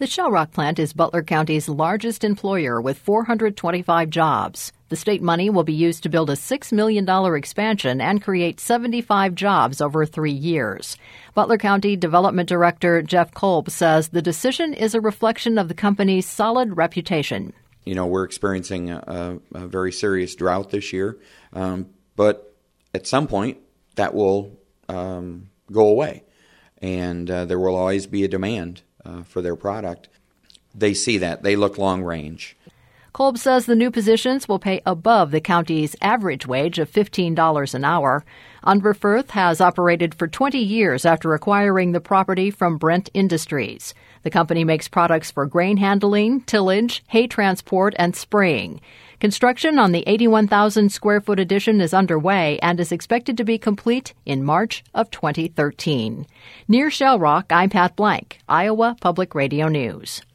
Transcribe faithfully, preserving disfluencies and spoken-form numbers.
The Shell Rock plant is Butler County's largest employer with four hundred twenty-five jobs. The state money will be used to build a six million dollars expansion and create seventy-five jobs over three years. Butler County Development Director Jeff Kolb says the decision is a reflection of the company's solid reputation. You know, we're experiencing a, a very serious drought this year, um, but at some point that will um, go away, and uh, there will always be a demand uh, for their product. They see that. They look long range. Kolb says the new positions will pay above the county's average wage of fifteen dollars an hour. Unverferth has operated for twenty years after acquiring the property from Brent Industries. The company makes products for grain handling, tillage, hay transport, and spraying. Construction on the eighty-one thousand square foot addition is underway and is expected to be complete in March of twenty thirteen. Near Shell Rock, I'm Pat Blank, Iowa Public Radio News.